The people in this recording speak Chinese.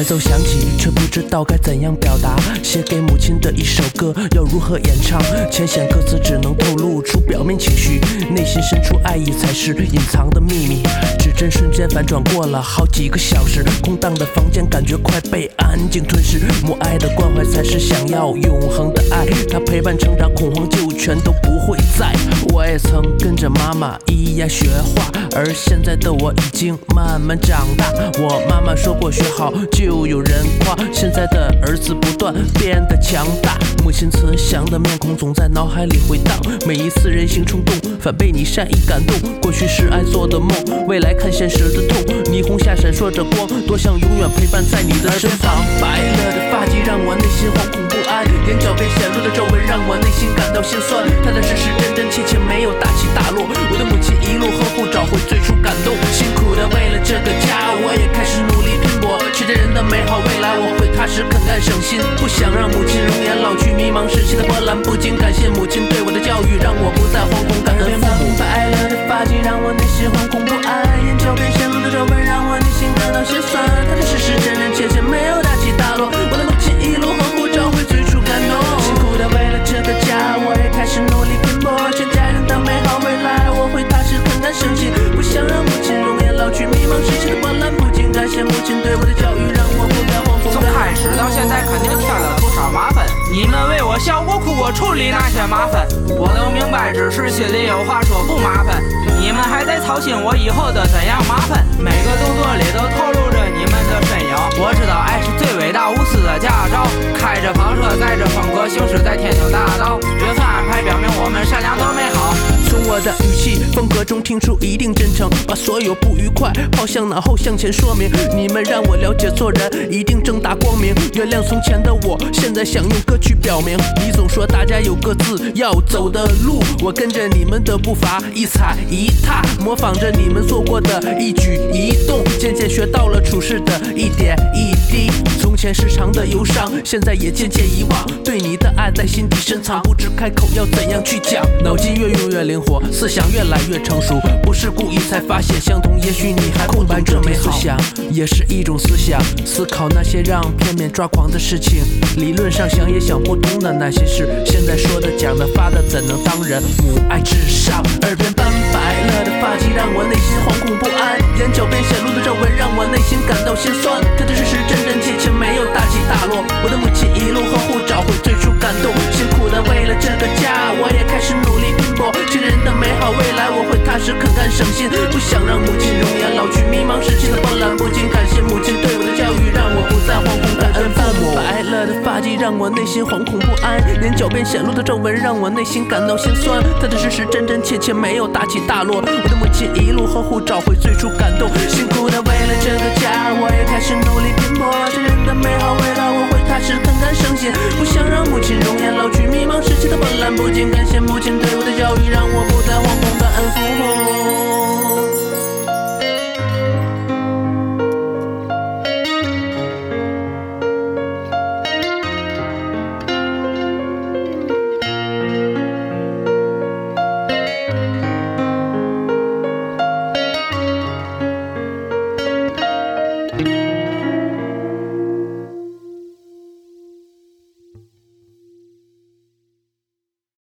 节奏响起，却不知道该怎样表达。写给母亲的一首歌，要如何演唱？浅显歌词只能透露出表面情绪，内心深处爱意才是隐藏的秘密。指针瞬间反转过了好几个小时，空荡的房间感觉快被安静吞噬。母爱的关怀才是想要永恒的爱，它陪伴成长，恐慌就全都不会在。我也曾跟着妈妈咿呀学画，而现在的我已经慢慢长大。我妈妈说过学好就有人夸，现在的儿子不断变得强大。母亲慈祥的面孔总在脑海里回荡，每一次人性冲动反被你善意感动。过去是爱做的梦，未来看现实的痛。霓虹下闪烁着光，多想永远陪伴在你的身旁。白了的发髻让我内心惶恐不安，眼角边显露的皱纹让我内心感到心酸。踏踏实实真真切切没有大起大落，我的母亲一路呵护找回最初感动。辛苦的为了这个家，我也开始努力拼搏，期待人的美好未来我会踏实肯干省心，不想让母亲容颜老去迷茫时期的波澜不惊。感谢母亲对我的教育，让我不再惶恐，感恩父母。白了的发髻让我内心惶恐不安，眼角边显露的皱纹让我内心感到心酸。踏踏实实真真切切没有大起大落，我的母亲一路呵护找回最初感动。辛苦的为了这个家，我也开始努力拼搏，全家人的美好未来我会踏实肯干省心，不想让母亲容颜老去迷茫时期的波澜不惊。感谢母亲对我的教育，让我不再惶恐。 从开始到现在肯定添了不少麻烦，你们为我笑过哭过处理那些麻烦，我都明白，只是心里有话说不麻烦。你们还在操心我以后的怎样麻烦，每个动作里都透露着你们的身影。我知道爱是最伟大无私的驾照，开着跑车载着风格行驶在天星大道，缘分安排表明我们善良多美好。 从我的语气风格中听出一定真诚，把所有不愉快抛向脑后向前说明。你们让我了解做人一定正大光明，原谅从前的我，现在想用歌曲表明。你总说大家有各自要走的路，我跟着你们的步伐一踩一踏，模仿着你们做过的一举一动，渐渐学到了处事的一点一滴。从前时常的忧伤，现在也渐渐遗忘，对你的爱在心底深藏，不知开口要怎样去讲。脑筋越用越灵活，思想越来越成熟，不是故意才发现相同，也许你还空白着没思想，也是一种思想。思考那些让片面抓狂的事情，理论上想也想不通的那些事，现在说的讲的发的怎能当人？母爱至上。耳边斑白了的发髻让我内心惶恐不安，眼角边显露的皱纹让我内心感到心酸。踏踏实实真真切切没有大起大落，我的母亲一路呵护找回最初感动。辛苦的为了这个家，我也开始努力拼搏，期待人的美好未来我会踏实肯干省心，不想让母亲容颜老去迷茫时期的波澜不惊。感谢母亲对我的教育，让我不再惶恐，感恩父母。白了的发髻让我内心惶恐不安，眼角边显露的皱纹让我内心感到心酸。踏踏实实真真切切没有大起大落，我的母亲一路呵护找回最初感动。辛苦的为了这个家，我也开始努力拼搏，这人的美好未来我会踏实肯干省心，不想让母亲容颜老去迷茫时期的波澜不惊。感谢母亲对我的教育，让我不再惶恐，感恩父母。